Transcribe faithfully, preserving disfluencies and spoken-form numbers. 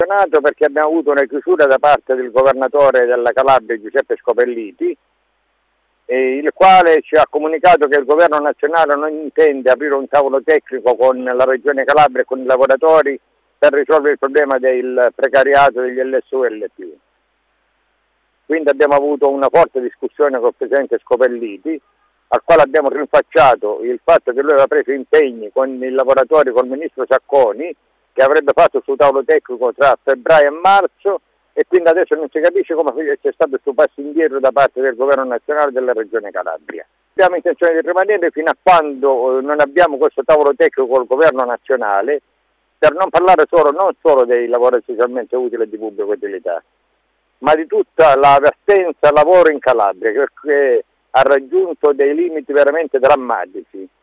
Senato perché abbiamo avuto una chiusura da parte del governatore della Calabria Giuseppe Scopelliti, eh, il quale ci ha comunicato che il governo nazionale non intende aprire un tavolo tecnico con la Regione Calabria e con i lavoratori per risolvere il problema del precariato degli L S U e L P. Quindi abbiamo avuto una forte discussione col presidente Scopelliti, al quale abbiamo rinfacciato il fatto che lui aveva preso impegni con i lavoratori, col ministro Sacconi, che avrebbe fatto il suo tavolo tecnico tra febbraio e marzo, e quindi adesso non si capisce come c'è stato questo passo indietro da parte del governo nazionale e della regione Calabria. Abbiamo intenzione di rimanere fino a quando non abbiamo questo tavolo tecnico col governo nazionale, per non parlare solo, non solo dei lavori socialmente utili e di pubblica utilità, ma di tutta la vertenza lavoro in Calabria, che ha raggiunto dei limiti veramente drammatici.